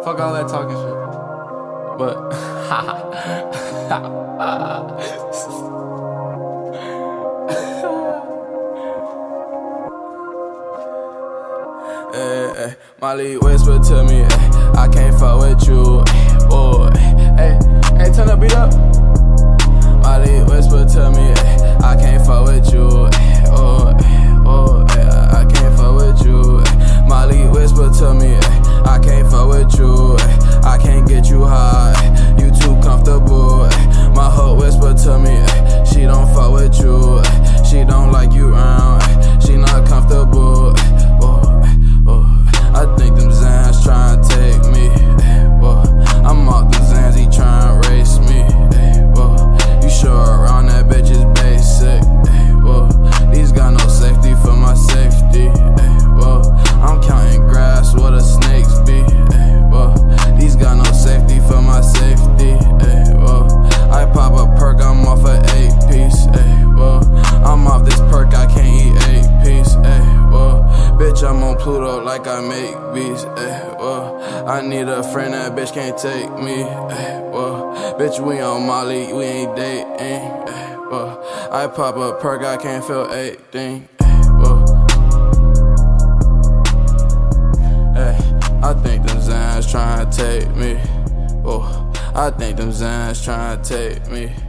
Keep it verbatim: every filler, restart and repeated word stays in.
fuck all that talking shit. But hey, hey, Molly whisper to me, hey, I can't fuck with you, hey, boy. Hey, hey, turn the beat up. Molly whisper to me, hey, I can't fuck with you, hey, oh, hey, oh, hey, I can't fuck with you. Hey. Molly whisper to me, hey, I can't fuck with you, hey, I can't get you high, hey, you too comfortable. Hey. My hoe whisper to me, hey, she don't fuck with you, hey, she don't like you round, hey, she not comfortable. Hey. I think them Zans tryna take me, ay, whoa. I'm off them Zans, he tryna race me, ay, whoa. You sure around that bitch is basic, ay, whoa. These got no safety for my safety, ay, whoa. I'm counting grass where the snakes be, ay, whoa. These got no safety for my safety, ay, whoa. I pop a perk, I'm off a eight piece, ay, whoa. I'm off this perk, I can't eat eight piece, ay, whoa. Bitch, I'm on Pluto like I make beats, ayy, whoa. I need a friend, that bitch can't take me, ayy, whoa. Bitch, we on Molly, we ain't dating, ayy, whoa. I pop a perk, I can't feel anything, ayy, whoa. Ayy, I think them Zans tryna take me, whoa. I think them Zans tryna take me.